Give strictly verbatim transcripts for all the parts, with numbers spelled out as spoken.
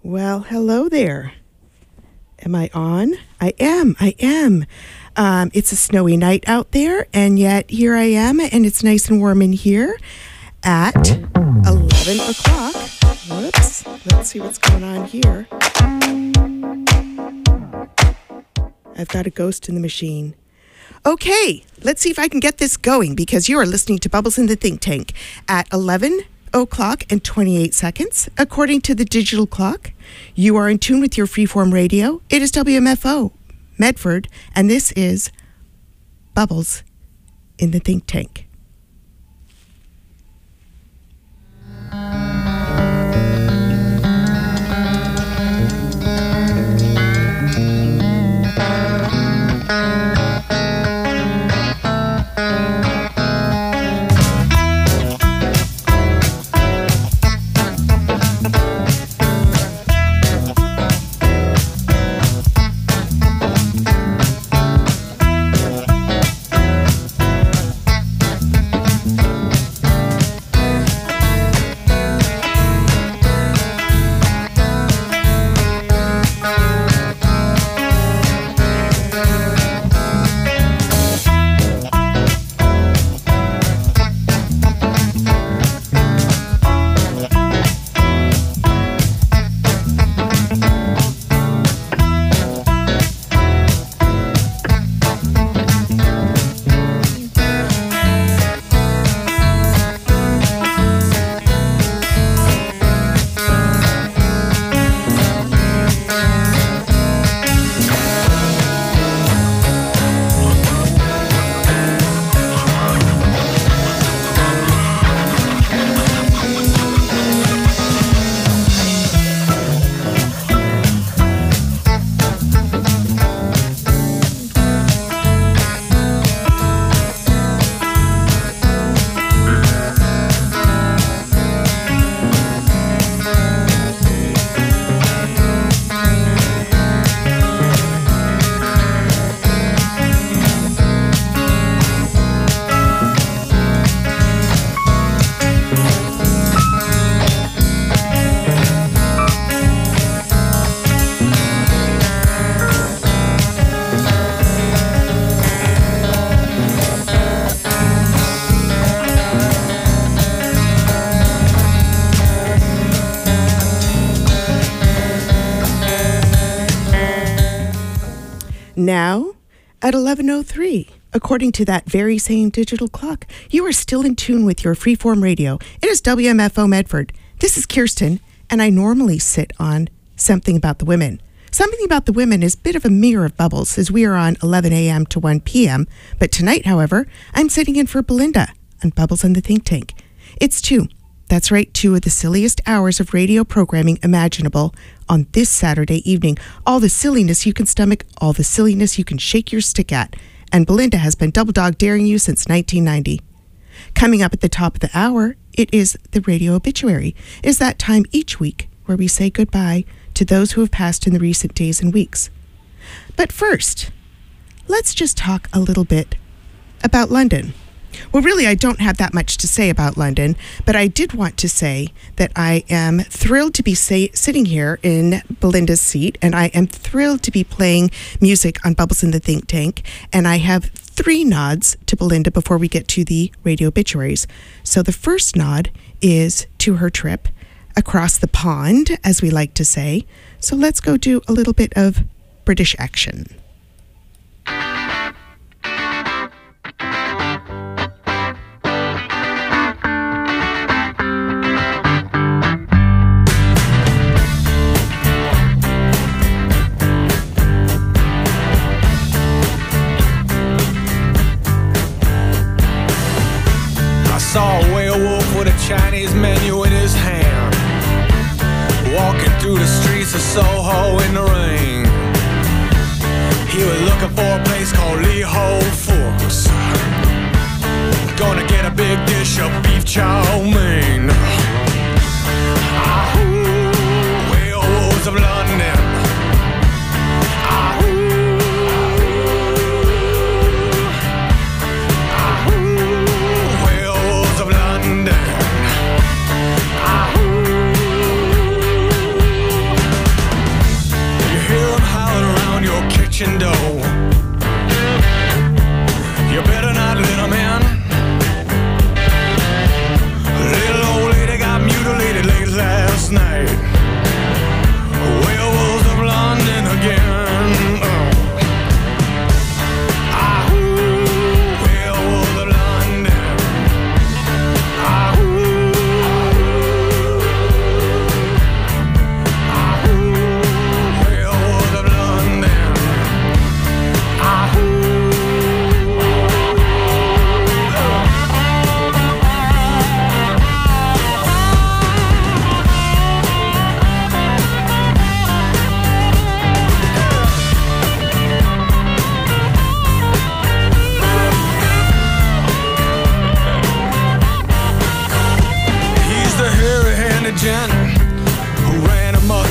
Well, hello there. Am I on? I am. I am. Um, it's a snowy night out there, and yet here I am, and it's nice and warm in here at eleven o'clock. Whoops. Let's see what's going on here. I've got a ghost in the machine. Okay, let's see if I can get this going, because you are listening to Bubbles in the Think Tank at eleven o'clock and twenty-eight seconds. According to the digital clock, you are in tune with your freeform radio. It is W M F O, Medford, and this is Bubbles in the Think Tank. Now, at eleven oh three, according to that very same digital clock, you are still in tune with your freeform radio. It is W M F O Medford. This is Kirsten, and I normally sit on Something About the Women. Something About the Women is a bit of a mirror of Bubbles, as we are on eleven a.m. to one p.m. But tonight, however, I'm sitting in for Belinda on Bubbles in the Think Tank. It's two. That's right, two of the silliest hours of radio programming imaginable on this Saturday evening. All the silliness you can stomach, all the silliness you can shake your stick at. And Belinda has been double dog daring you since nineteen ninety. Coming up at the top of the hour, it is the radio obituary. It is that time each week where we say goodbye to those who have passed in the recent days and weeks. But first, let's just talk a little bit about London. Well, really, I don't have that much to say about London, but I did want to say that I am thrilled to be say, sitting here in Belinda's seat, and I am thrilled to be playing music on Bubbles in the Think Tank, and I have three nods to Belinda before we get to the radio obituaries. So the first nod is to her trip across the pond, as we like to say. So let's go do a little bit of British action. Saw a werewolf with a Chinese menu in his hand, walking through the streets of Soho in the rain. He was looking for a place called Lee Ho Fooks. Gonna get a big dish of beef chow mein. Ahoo, werewolves of London. Ahoo.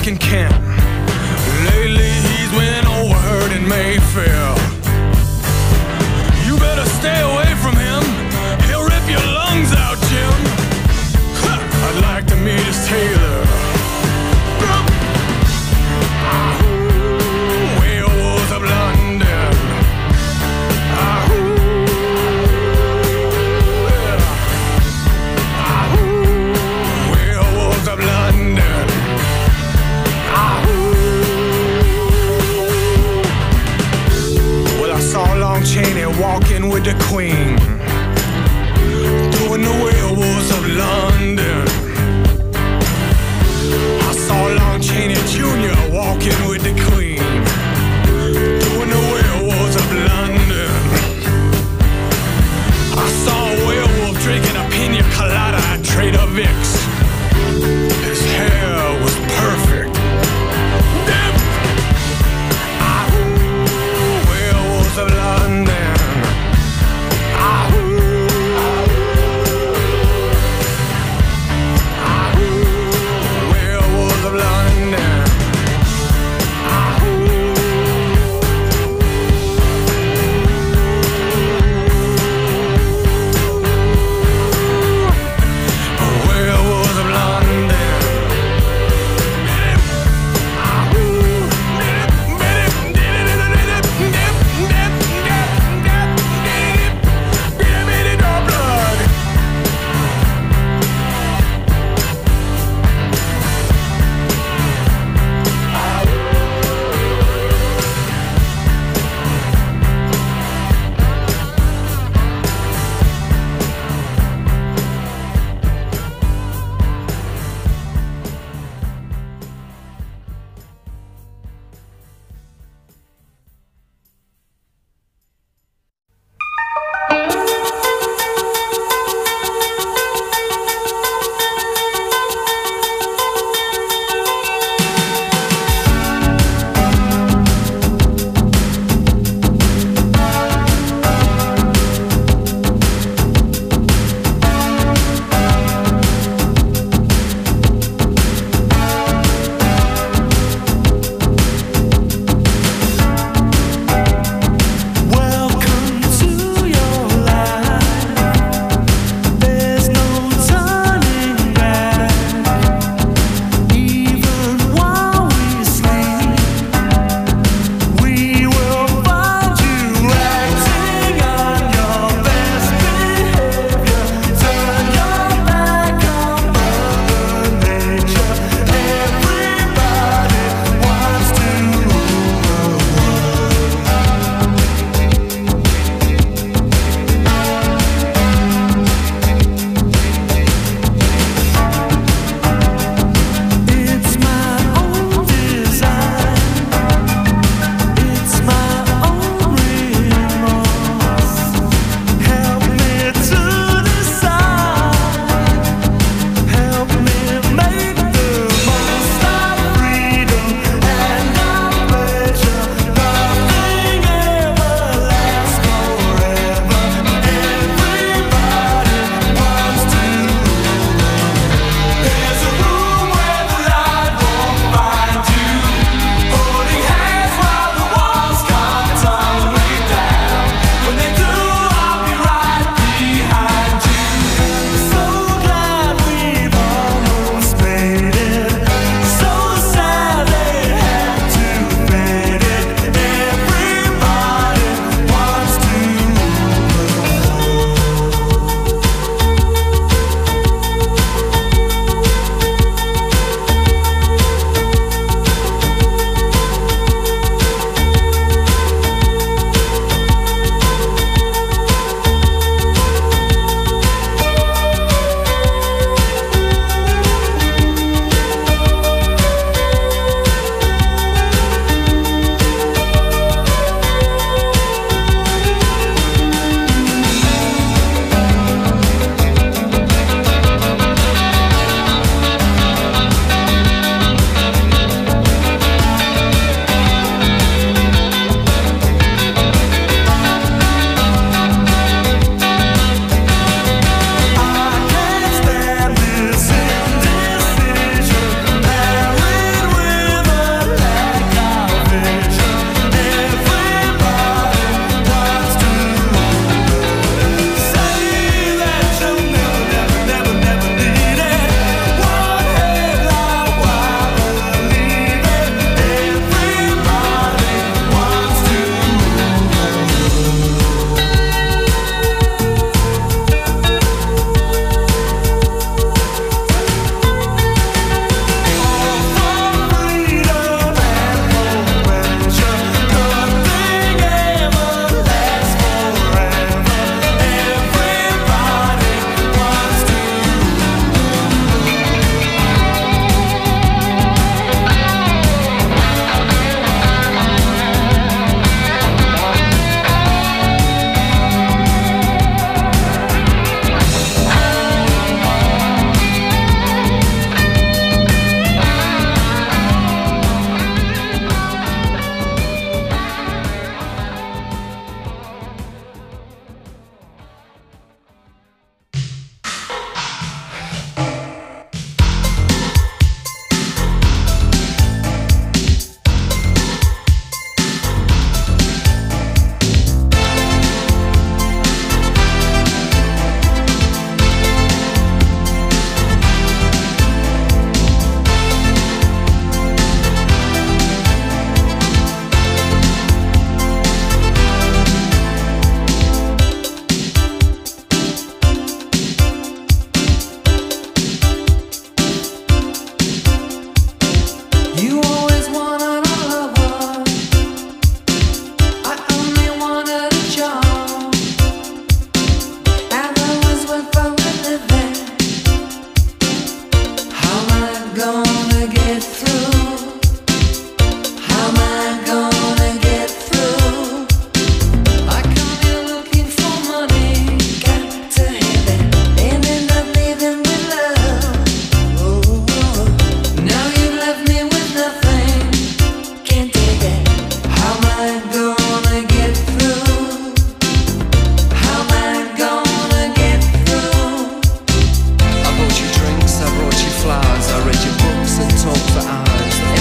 in Kent. Lately he's been overheard in Mayfair. You better stay away from him. He'll rip your lungs out, Jim. Ha! I'd like to meet his tailor. Werewolves of London. Werewolves of London. Well, I saw Long Chaney walking with the Queen, doing the Werewolves of London. I saw Long Chaney Junior walking with the Queen, doing the Werewolves of London. I saw a werewolf drinking a pina colada at Trader Vic's. His hair was perfect. Damn! Ah, werewolves of London. Ah, werewolves of London. Ah, I bought you drinks, I brought you flowers, I read your books and talked for hours.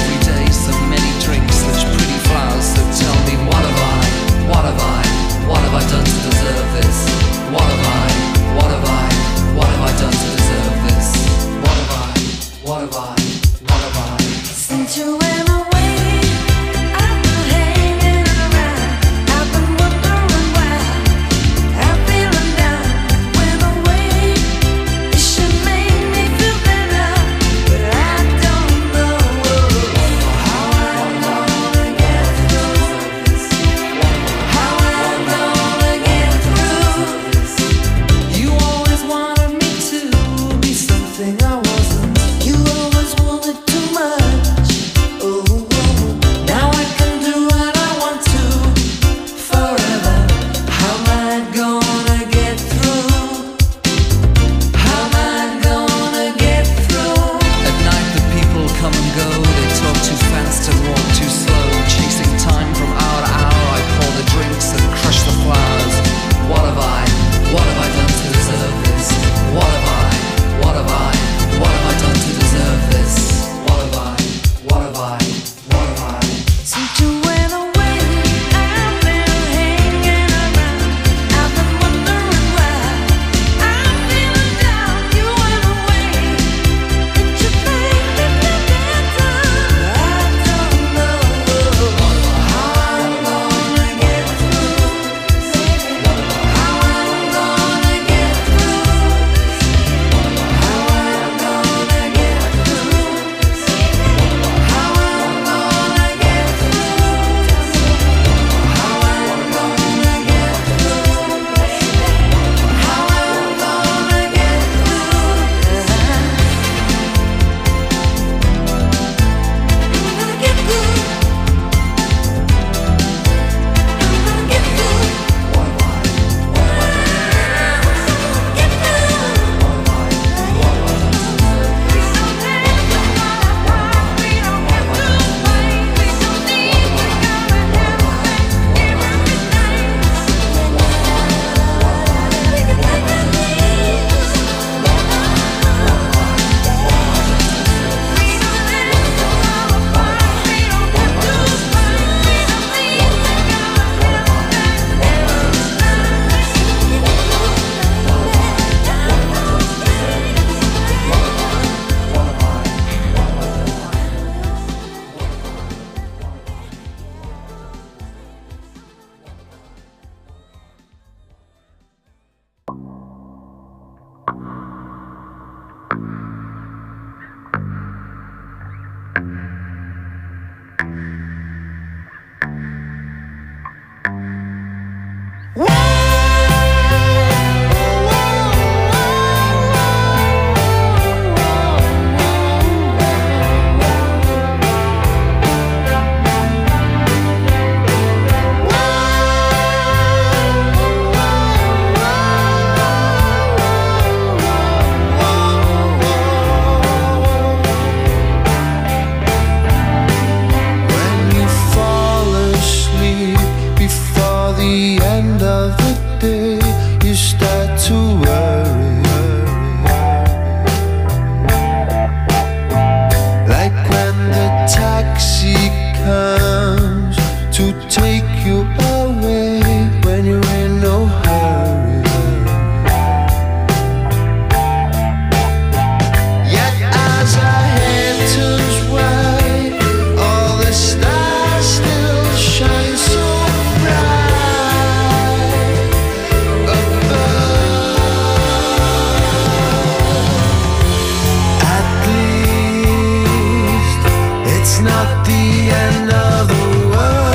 It's not the end of the world.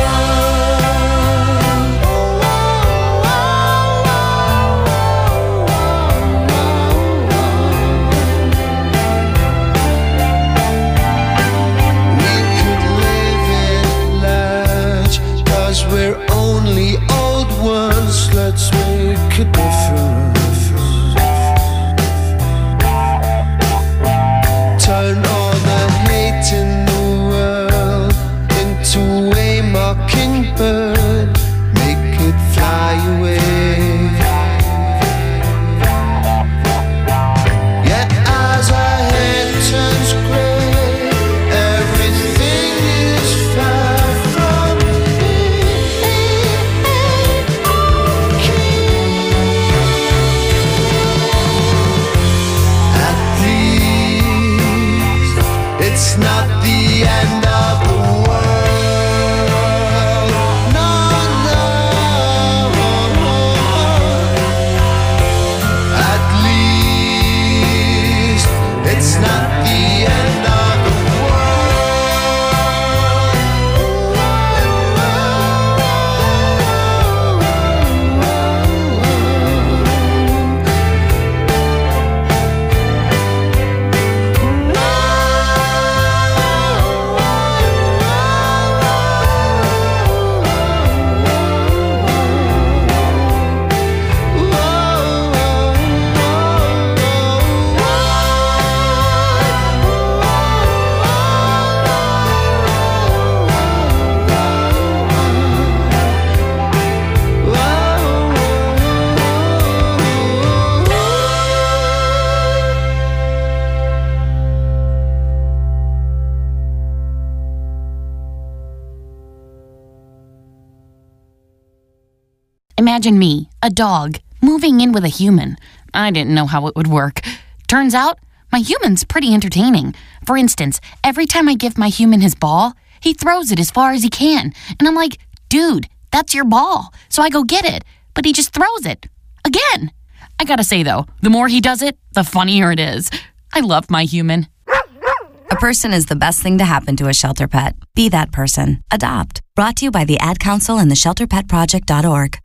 We could live it large, 'cause we're only old ones. Let's make a difference. Turn all the hate in the world into a mockingbird. Make it fly away. Yeah, as our head turns grey, everything is far from at least it's not the end of the world. No, no. At least it's not the end of the Imagine me, a dog, moving in with a human. I didn't know how it would work. Turns out, my human's pretty entertaining. For instance, every time I give my human his ball, he throws it as far as he can. And I'm like, dude, that's your ball. So I go get it. But he just throws it. Again. I gotta say, though, the more he does it, the funnier it is. I love my human. A person is the best thing to happen to a shelter pet. Be that person. Adopt. Brought to you by the Ad Council and the shelter pet project dot org.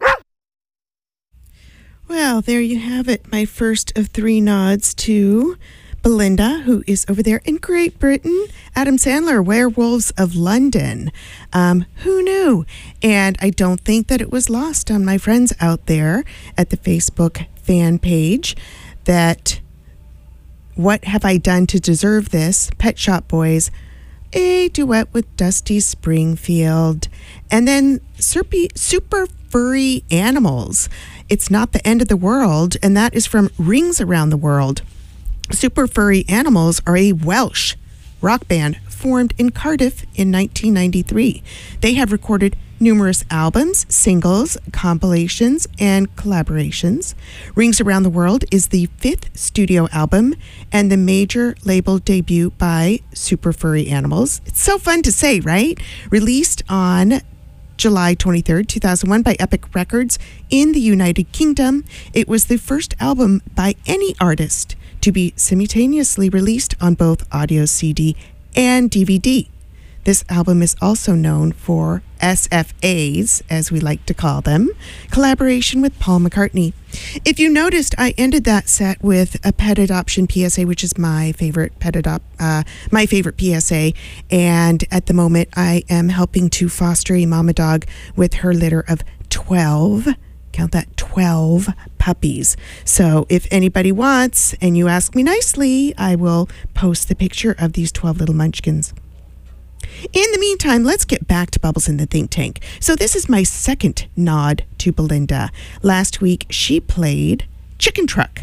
Well, there you have it. My first of three nods to Belinda, who is over there in Great Britain. Adam Sandler, Werewolves of London. Um, who knew? And I don't think that it was lost on my friends out there at the Facebook fan page that What Have I Done to Deserve This? Pet Shop Boys, a duet with Dusty Springfield, and then Serpy, Super Furry Animals. It's Not the End of the World, and that is from Rings Around the World. Super Furry Animals are a Welsh rock band formed in Cardiff in nineteen ninety-three. They have recorded numerous albums, singles, compilations, and collaborations. Rings Around the World is the fifth studio album and the major label debut by Super Furry Animals. It's so fun to say, right? Released on July twenty-third, two thousand one by Epic Records in the United Kingdom. It was the first album by any artist to be simultaneously released on both audio C D and D V D. This album is also known for S F As, as we like to call them, collaboration with Paul McCartney. If you noticed, I ended that set with a pet adoption P S A, which is my favorite pet adopt, uh, my favorite P S A. And at the moment, I am helping to foster a mama dog with her litter of twelve. Count that, twelve puppies. So if anybody wants, and you ask me nicely, I will post the picture of these twelve little munchkins. In the meantime, let's get back to Bubbles in the Think Tank. So this is my second nod to Belinda. Last week, she played Chicken Truck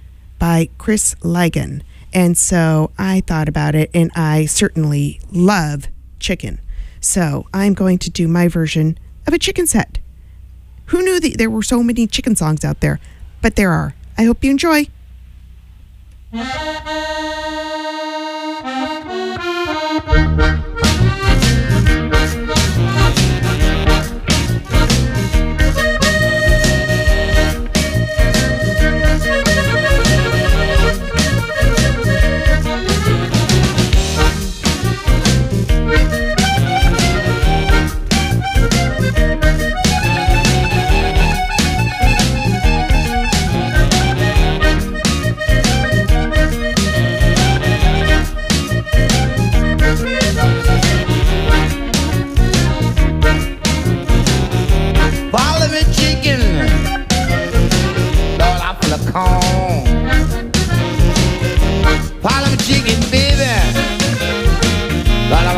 by Chris Ligon. And so I thought about it, and I certainly love chicken. So I'm going to do my version of a chicken set. Who knew that there were so many chicken songs out there? But there are. I hope you enjoy.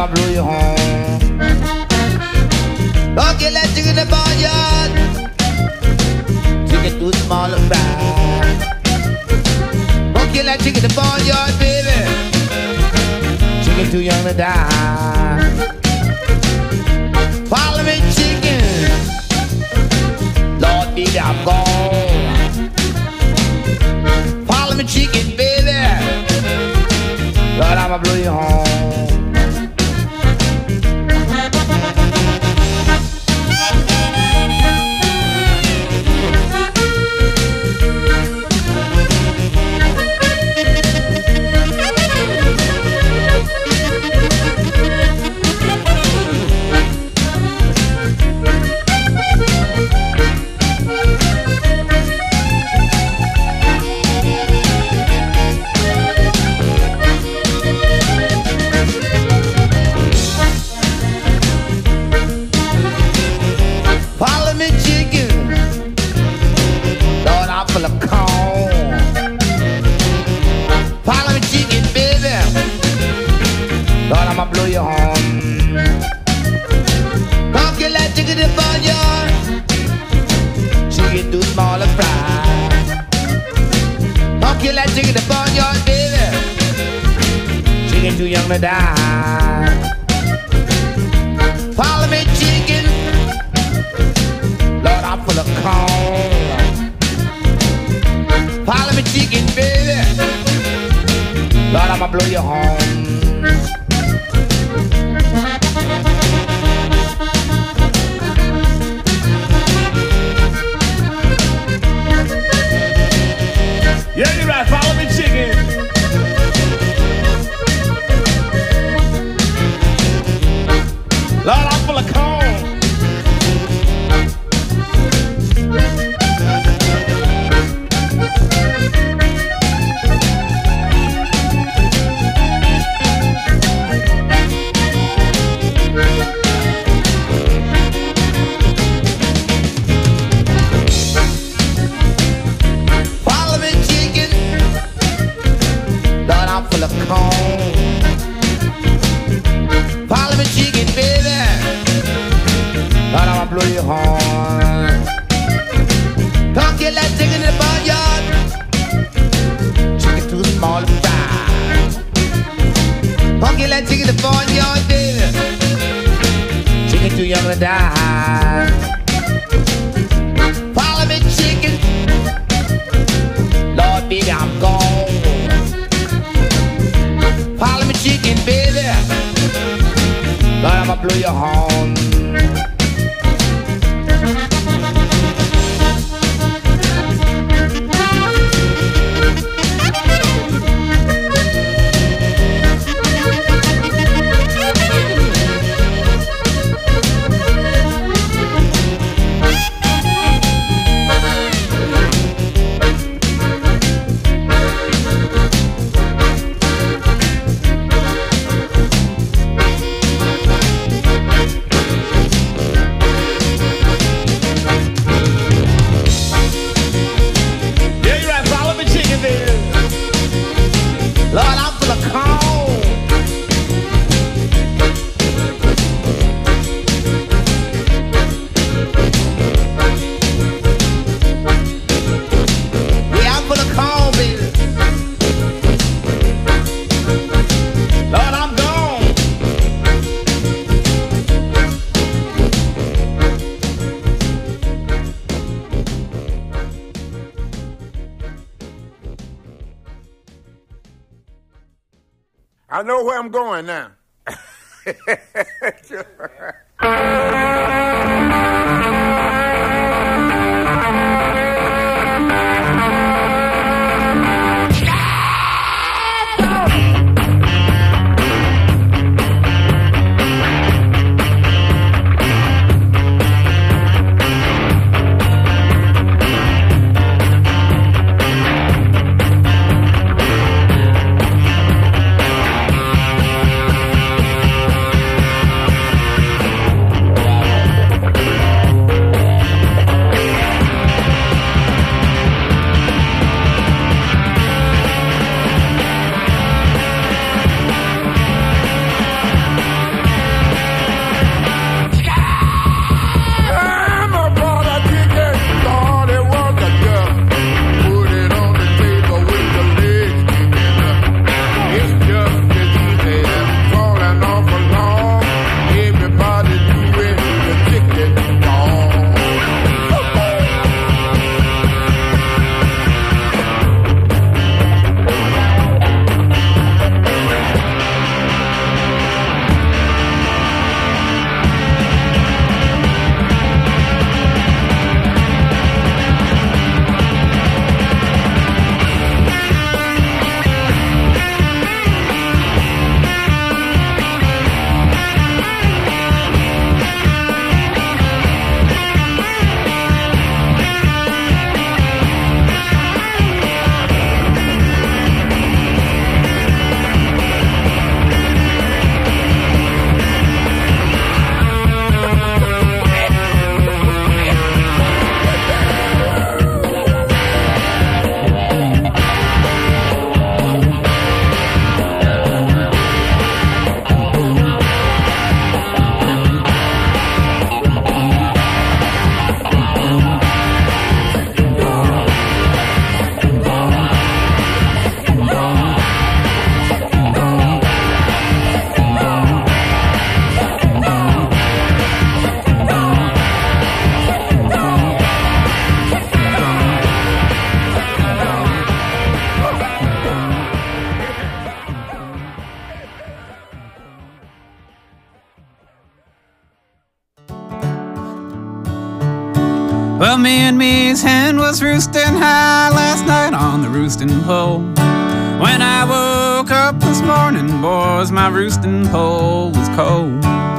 blow you home. Don't get that chicken in the barnyard. Chicken too small to fry. Don't get that chicken in the barnyard, baby. Chicken too young to die. Follow me, chicken. Lord, baby, I'm gone. Follow me, chicken, baby. Lord, I'ma blow you home. To die. Follow me, chicken. Lord, I'm full of corn. Follow me, chicken, baby. Lord, I'ma blow you home. Yeah, you're right. Follow me, chicken. Lord, I'm full of corn. Follow me, chicken. Lord, I'm full of corn. Follow me, chicken, baby. Lord, I'ma blow your horn. Come get that chicken in the barnyard. Chicken too small to fry. Come get that chicken in the barnyard, baby. Chicken too young to die. Follow me, chicken. Lord, baby, I'm gone. Follow me, chicken, baby. Lord, I'ma blow your horn. I know where I'm going now. Well, me and me's hen was roosting high last night on the roosting pole. When I woke up this morning, boys, my roosting pole was cold.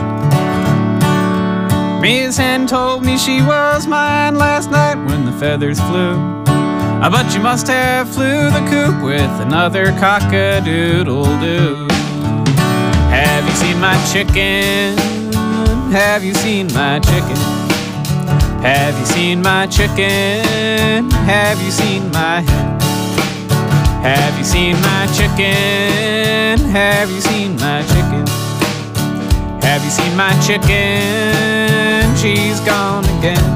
Me's hen told me she was mine last night when the feathers flew. But you must have flew the coop with another cock-a-doodle-doo. Have you seen my chicken? Have you seen my chicken? Have you seen my chicken? Have you seen my hen? Have you seen my chicken? Have you seen my chicken? Have you seen my chicken? She's gone again.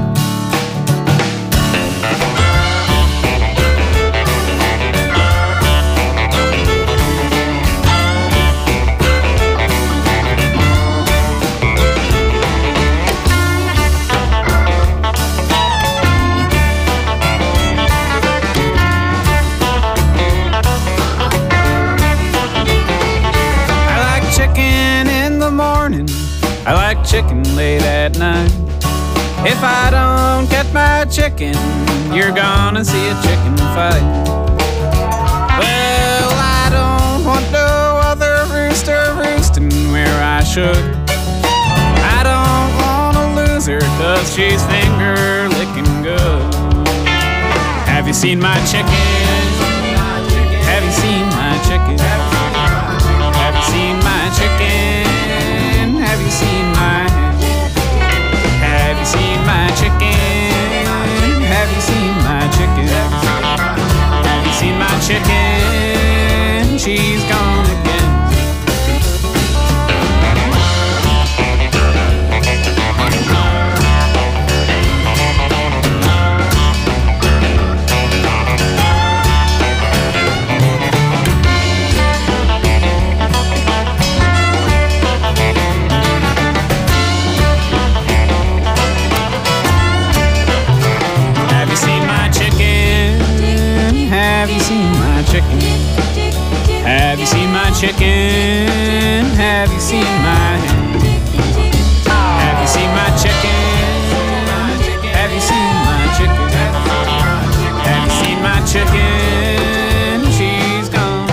I like chicken late at night. If I don't get my chicken, you're gonna see a chicken fight. Well, I don't want no other rooster roosting where I should. I don't want a loser, cause she's finger licking good. Have you seen my chicken? Have you seen my chicken? Have you seen my chicken? Have you seen my Have you seen my chicken? Have you seen my chicken? Have you seen my chicken? She's gone again. Have you seen my chicken? Have you seen my chicken? Have you seen my hen? Have you seen my chicken? Have you seen my chicken? Have you seen my chicken? She's gone.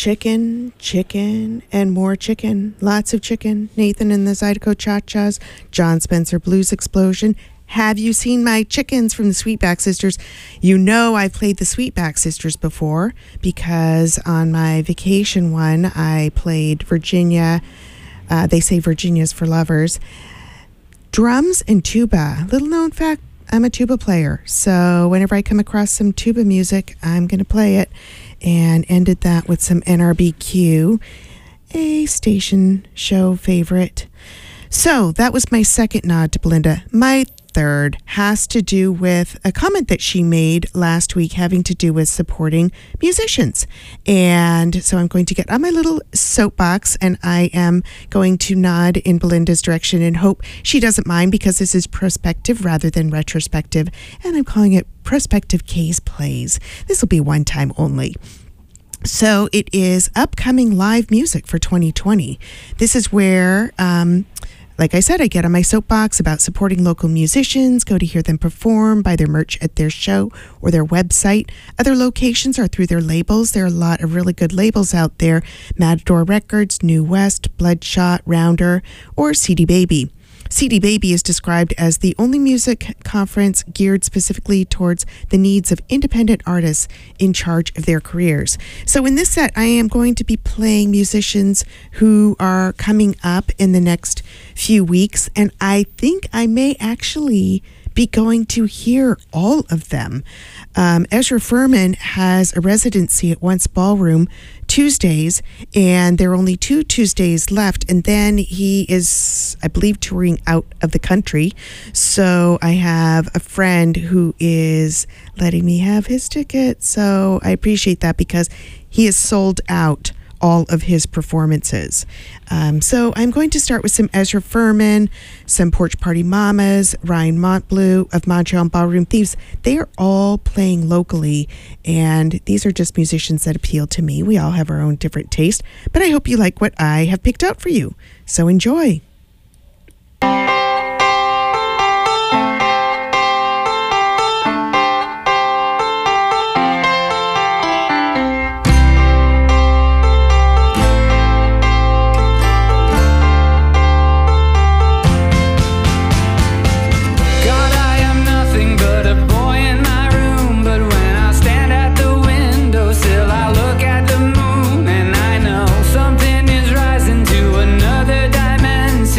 chicken, chicken, and more chicken. Lots of chicken. Nathan and the Zydeco Cha-Chas, John Spencer Blues Explosion. Have you seen my chickens from the Sweetback Sisters? You know I've played the Sweetback Sisters before because on my vacation one, I played Virginia. Uh, they say Virginia's for lovers. Drums and tuba. Little known fact, I'm a tuba player. So whenever I come across some tuba music, I'm going to play it. And ended that with some N R B Q, a station show favorite. So that was my second nod to Belinda. My third has to do with a comment that she made last week having to do with supporting musicians. And so I'm going to get on my little soapbox and I am going to nod in Belinda's direction and hope she doesn't mind because this is prospective rather than retrospective. And I'm calling it Prospective K's Plays. This will be one time only. So it is upcoming live music for twenty twenty. This is where, um, like I said, I get on my soapbox about supporting local musicians, go to hear them perform, buy their merch at their show or their website. Other locations are through their labels. There are a lot of really good labels out there. Matador Records, New West, Bloodshot, Rounder, or C D Baby. C D Baby is described as the only music conference geared specifically towards the needs of independent artists in charge of their careers. So in this set, I am going to be playing musicians who are coming up in the next few weeks, and I think I may actually be going to hear all of them. Um, Ezra Furman has a residency at Once Ballroom Tuesdays, and there are only two Tuesdays left, and then he is, I believe, touring out of the country. So I have a friend who is letting me have his ticket, so I appreciate that because he is sold out all of his performances. Um, so I'm going to start with some Ezra Furman, some Porch Party Mamas, Ryan Montbleu of Montreal Ballroom Thieves. They are all playing locally, and these are just musicians that appeal to me. We all have our own different taste, but I hope you like what I have picked out for you. So enjoy. Something is rising to another dimension.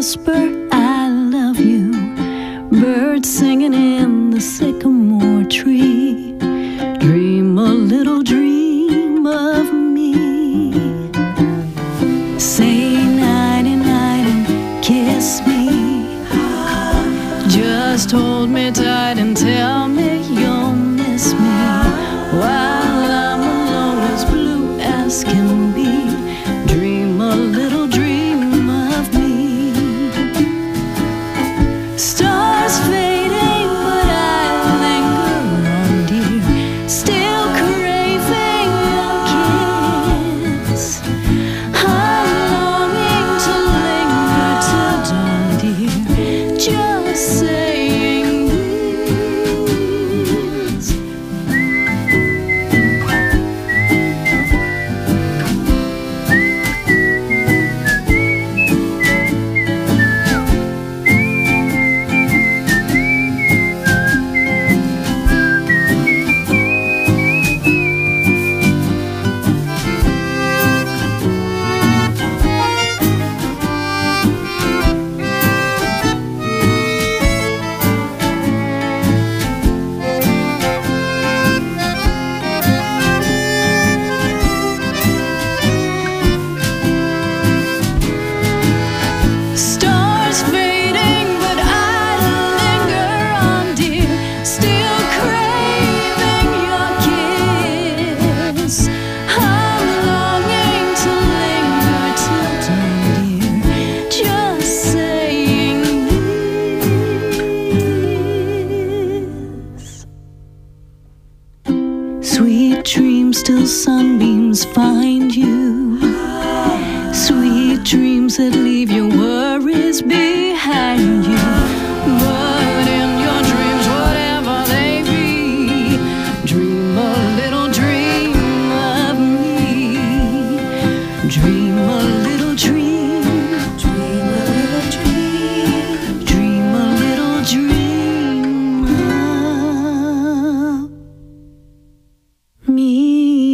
whisper, I love you. Birds singing in the sycamore tree. Dream a little dream of me. Say nighty night and kiss me. Just hold me tight and tell me you'll miss me while I'm alone as blue as can be. Dream a little dream of me. Stars fading, but I linger on, dear, still craving your kiss. I'm longing to linger till dawn, dear, just saying this. Stars fading, but I linger on, dear, still craving your kiss. I'm longing to linger till dawn, dear, just saying this. Sweet dreams till sunbeams find you. Sweet dreams that leave your worries behind you. But in your dreams, whatever they be, dream a little dream of me. Dream a little dream. Dream a little dream. Dream a little dream of me.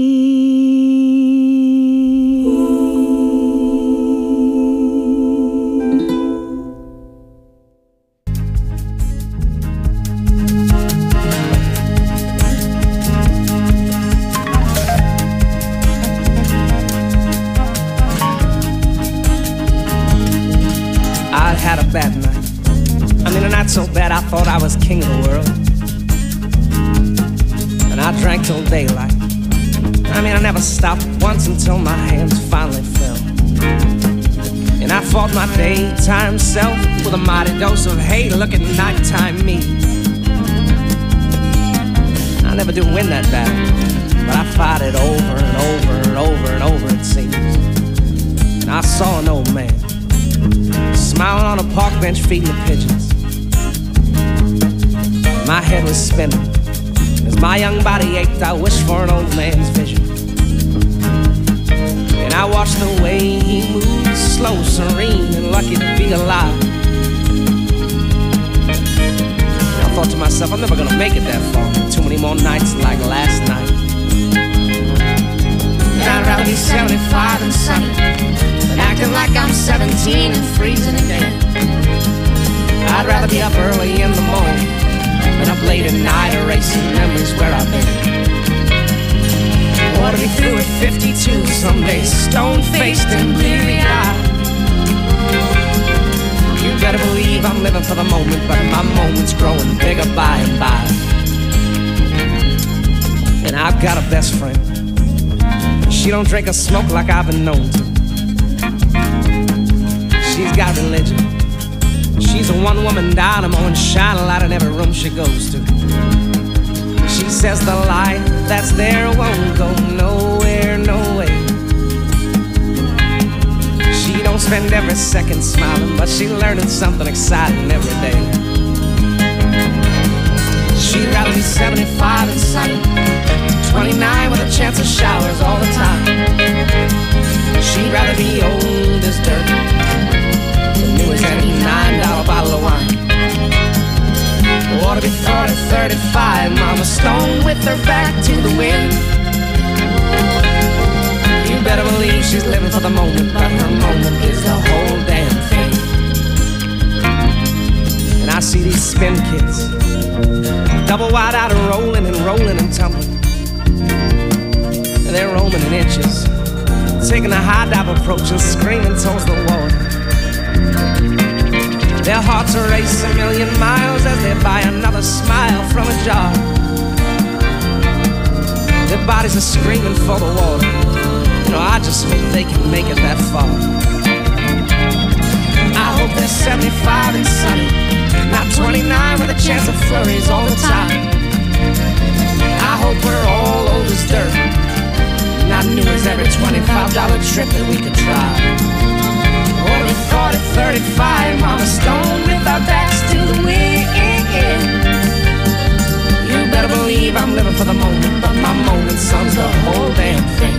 I'd had a bad night. I mean, not so bad, I thought I was king of the world. And I drank till daylight. I mean, I never stopped once until my hands finally fell. And I fought my daytime self with a mighty dose of hate. Look at nighttime me. I never do win that battle, but I fought it over and over and over and over, it seems. And I saw an old man smiling on a park bench feeding the pigeons. My head was spinning. As my young body ached, I wished for an old man's vision. And I watched the way he moved, slow, serene, and lucky to be alive. And I thought to myself, I'm never gonna make it that far. Too many more nights like last night. And I'd rather be seventy-five and sunny than acting like I'm seventeen and freezing again. I'd rather be up early in the morning than up late at night erasing memories where I've been. Or to be through at fifty-two someday, stone-faced and bleary-eyed. You better believe I'm living for the moment, but my moment's growing bigger by and by. And I've got a best friend. She don't drink or smoke like I've been known to. She's got religion. She's a one-woman dynamo and shine a light in every room she goes to. She says the light that's there won't go nowhere, no way. She don't spend every second smiling, but she's learning something exciting every day. She'd rather be seventy-five and sunny, twenty-nine with a chance of showers all the time. She'd rather be old as dirt than new as any nine dollar bottle of wine. Or to be forty, thirty-five, Mama Stone with her back to the wind. You better believe she's living for the moment, but her moment is the whole damn thing. see these spin kids, double wide out and rolling and rolling and tumbling. And they're roaming in inches, taking a high dive approach and screaming towards the water. Their hearts race a million miles as they buy another smile from a jar. Their bodies are screaming for the water. You know, I just hope they can make it that far. I hope they're seventy-five and sunny, not twenty-nine with a chance of flurries all the time. I hope we're all old as dirt, not new as every twenty-five dollar trip that we could try. Or the forty, thirty-five, Mama Stone with our backs to the wind. You better believe I'm living for the moment, but my moment sums the whole damn thing.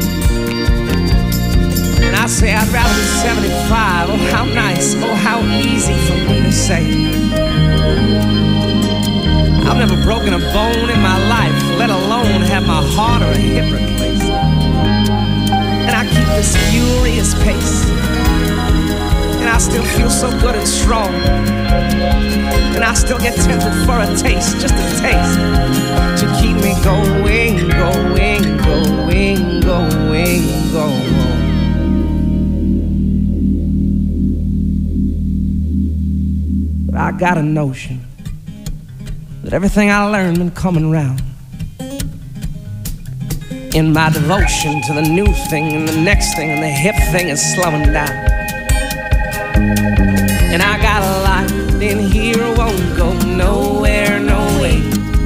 And I say I'd rather be seventy-five, oh how nice, oh how easy for me to say. I've never broken a bone in my life, let alone have my heart or a hip replaced. And I keep this furious pace, and I still feel so good and strong. And I still get tempted for a taste, just a taste, to keep me going, going, going, going, going. But I got a notion that everything I learned been coming round. In my devotion to the new thing and the next thing, and the hip thing is slowing down. And I got a life in here, won't go nowhere, no way.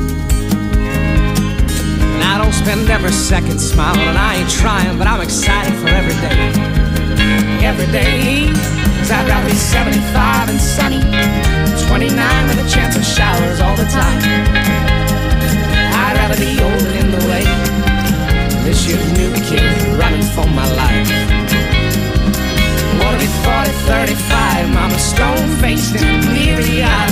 And I don't spend every second smiling, and I ain't trying, but I'm excited for every day. Every day, cause I'd rather be seventy-five and sunny, twenty-nine with a chance of showers all the time. I'd rather be old and in the way, this year's new kid running for my life. Wanna be forty, thirty-five, Mama stone-faced and bleary-eyed.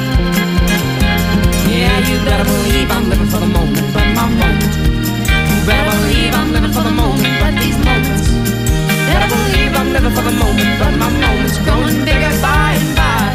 Yeah, you better believe I'm living for the moment, but my moment. You better believe I'm living for the moment, but these moments. Better believe I'm living for the moment, but my moment's growing bigger by and by.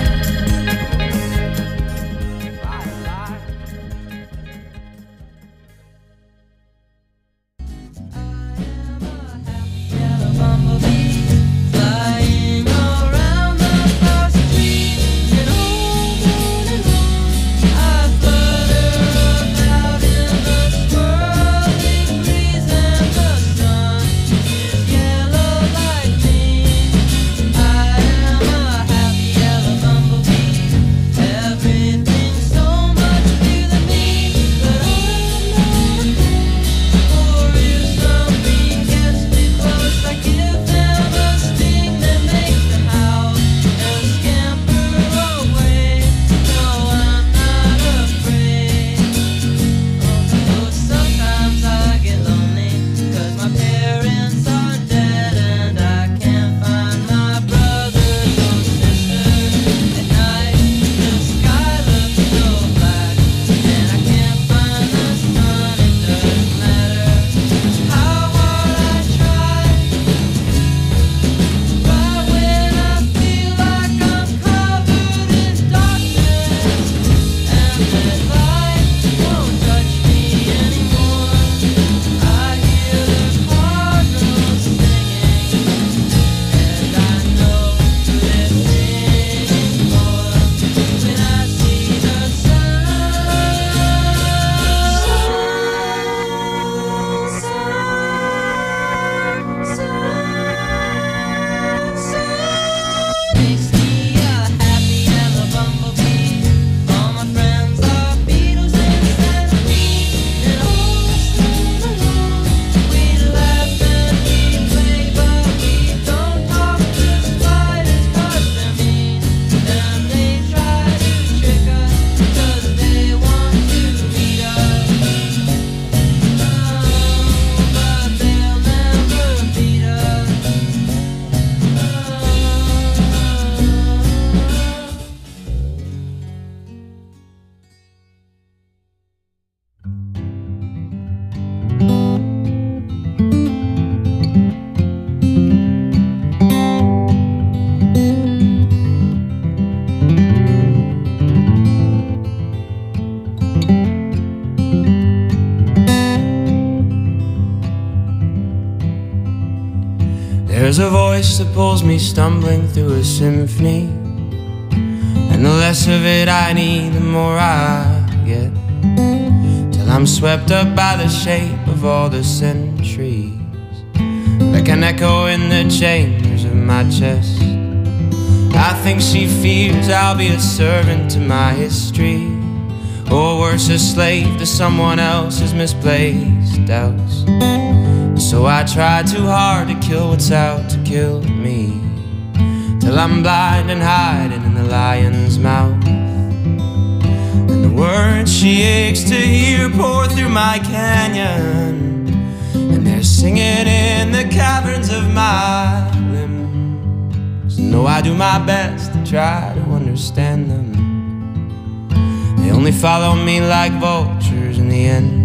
There's a voice that pulls me stumbling through a symphony, and the less of it I need, the more I get, till I'm swept up by the shape of all the centuries, like an echo in the chambers of my chest. I think she fears I'll be a servant to my history, or worse, a slave to someone else's misplaced doubts. So I try too hard to kill what's out to kill me, till I'm blind and hiding in the lion's mouth. And the words she aches to hear pour through my canyon, and they're singing in the caverns of my limbs. No, I do my best to try to understand them. They only follow me like vultures in the end.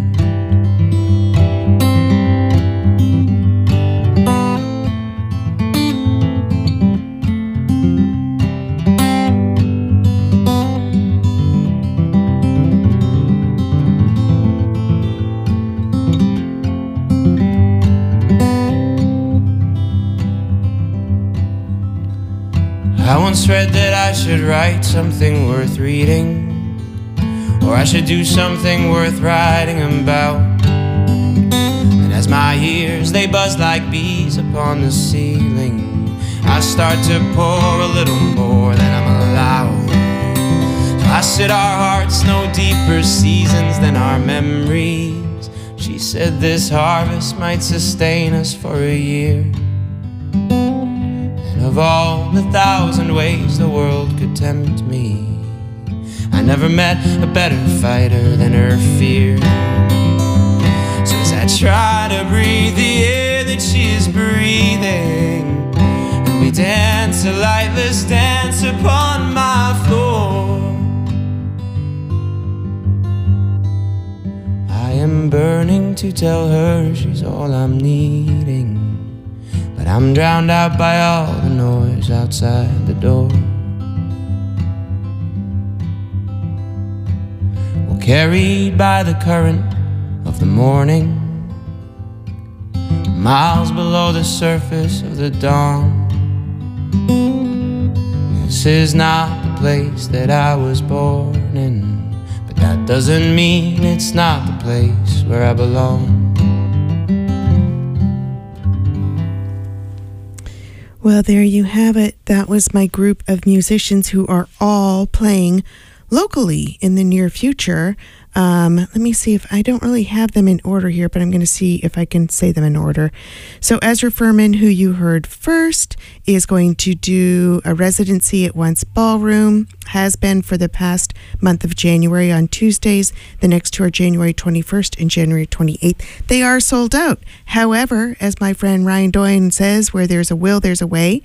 I once read that I should write something worth reading, or I should do something worth writing about. And as my ears, they buzz like bees upon the ceiling, I start to pour a little more than I'm allowed. So I said our hearts know deeper seasons than our memories. She said this harvest might sustain us for a year. Of all the thousand ways the world could tempt me, I never met a better fighter than her fear. So as I try to breathe the air that she is breathing, and we dance a lightless dance upon my floor, I am burning to tell her she's all I'm needing, but I'm drowned out by all the noise outside the door. Well, carried by the current of the morning, miles below the surface of the dawn. This is not the place that I was born in, but that doesn't mean it's not the place where I belong. Well, there you have it. That was my group of musicians who are all playing locally in the near future. Um, let me see if I don't really have them in order here, but I'm going to see if I can say them in order. So Ezra Furman, who you heard first, is going to do a residency at Once Ballroom, has been for the past month of January on Tuesdays. The next two are January twenty-first and January twenty-eighth. They are sold out. However, as my friend Ryan Doyen says, where there's a will, there's a way.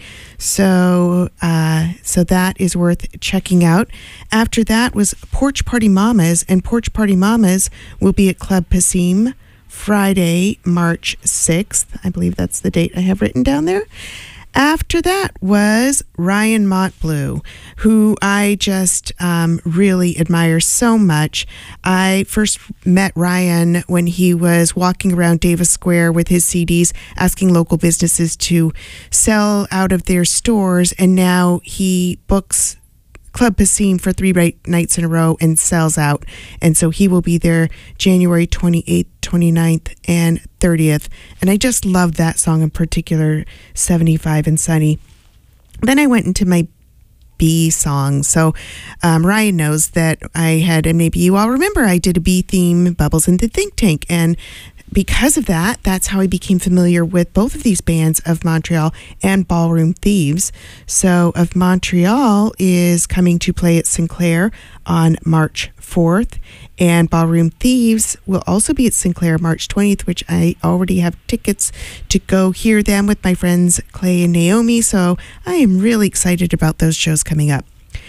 So, uh, so that is worth checking out. After that was Porch Party Mamas, and Porch Party Mamas will be at Club Passim Friday, March sixth. I believe that's the date I have written down there. After that was Ryan Montbleu, who I just um, really admire so much. I first met Ryan when he was walking around Davis Square with his C Ds, asking local businesses to sell out of their stores, and now he books Club Passim for three right nights in a row and sells out. And so he will be there January twenty-eighth, twenty-ninth, and thirtieth. And I just love that song in particular, seventy-five and Sunny. Then I went into my bee song. So um, Ryan knows that I had, and maybe you all remember, I did a bee theme, Bubbles in the Think Tank. And because of that, that's how I became familiar with both of these bands, Of Montreal and Ballroom Thieves. So Of Montreal is coming to play at Sinclair on March fourth, and Ballroom Thieves will also be at Sinclair March twentieth, which I already have tickets to go hear them with my friends Clay and Naomi. So I am really excited about those shows coming up.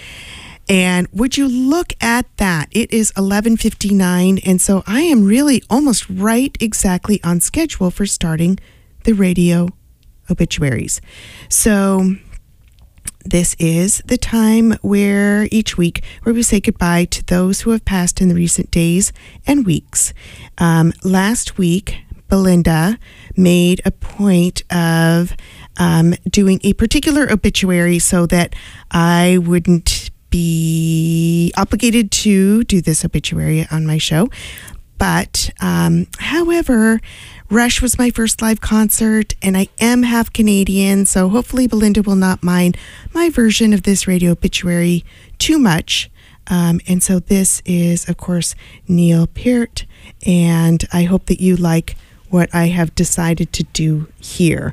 And would you look at that? It is eleven fifty-nine, and so I am really almost right exactly on schedule for starting the radio obituaries. So this is the time where each week where we say goodbye to those who have passed in the recent days and weeks. Um, last week, Belinda made a point of um, doing a particular obituary so that I wouldn't be obligated to do this obituary on my show. But, um, however, Rush was my first live concert, and I am half Canadian, so hopefully Belinda will not mind my version of this radio obituary too much. Um, and so this is, of course, Neil Peart, and I hope that you like what I have decided to do here.